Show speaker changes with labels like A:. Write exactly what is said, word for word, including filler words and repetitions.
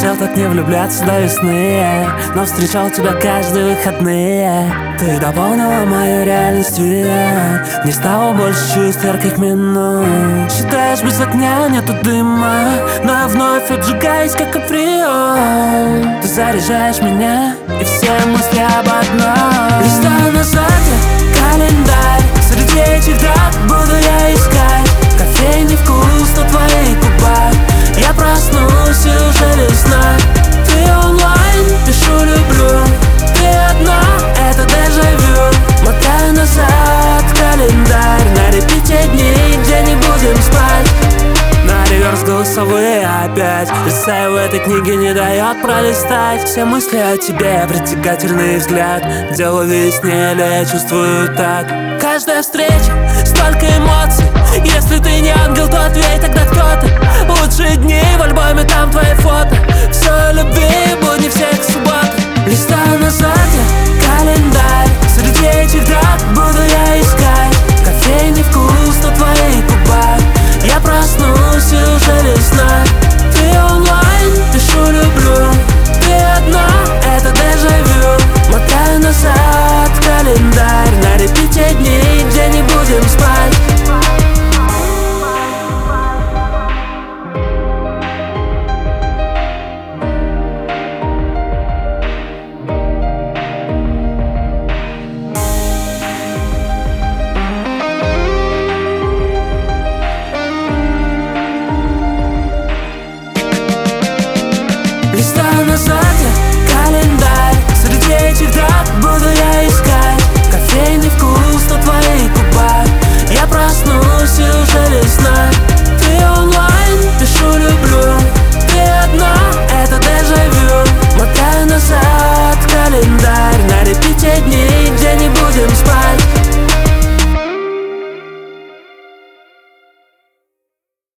A: Хотел так не влюбляться до весны, но встречал тебя каждые выходные. Ты дополнила мою реальность, не стало больше чувств ярких минут. Считаешь, без огня нету дыма, но я вновь обжигаюсь, как априон. Ты заряжаешь меня, и все мысли об одном. Листаю назад я календарь, среди этих дат буду я искать кофейный вкус на твоих губах. Я проснусь и уже весна. Ты онлайн, пишу люблю. Ты одна, это дежавю. Мотаю назад календарь, на репите дни, где не будем спать. На реверс голосовые опять. Эссе в этой книге не дает пролистать. Все мысли о тебе, притягательный взгляд. Дело весне, я чувствую так. Каждая встреча, столько эмоций. Если ты не ангел, то ответь тогда кто-то. Лучшие дни в альбоме, там твои фото. Все о любви, будни всех суббот. Листаю назад